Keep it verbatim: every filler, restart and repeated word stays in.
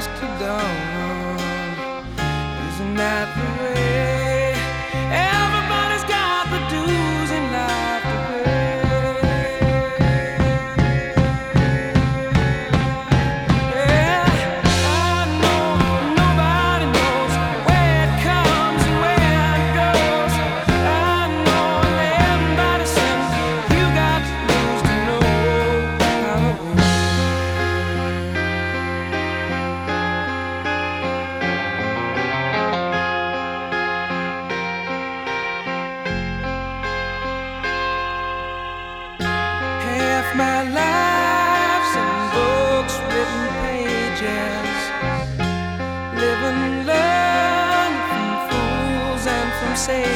dusk to dawn. Isn't that the way? Everybody's got the dues in life to pay. Yeah, I know nobody knows where it comes and where it goes. I know everybody sings. You got to lose to know how to win. Half my life's in books, written pages, live and learn from fools and from sages.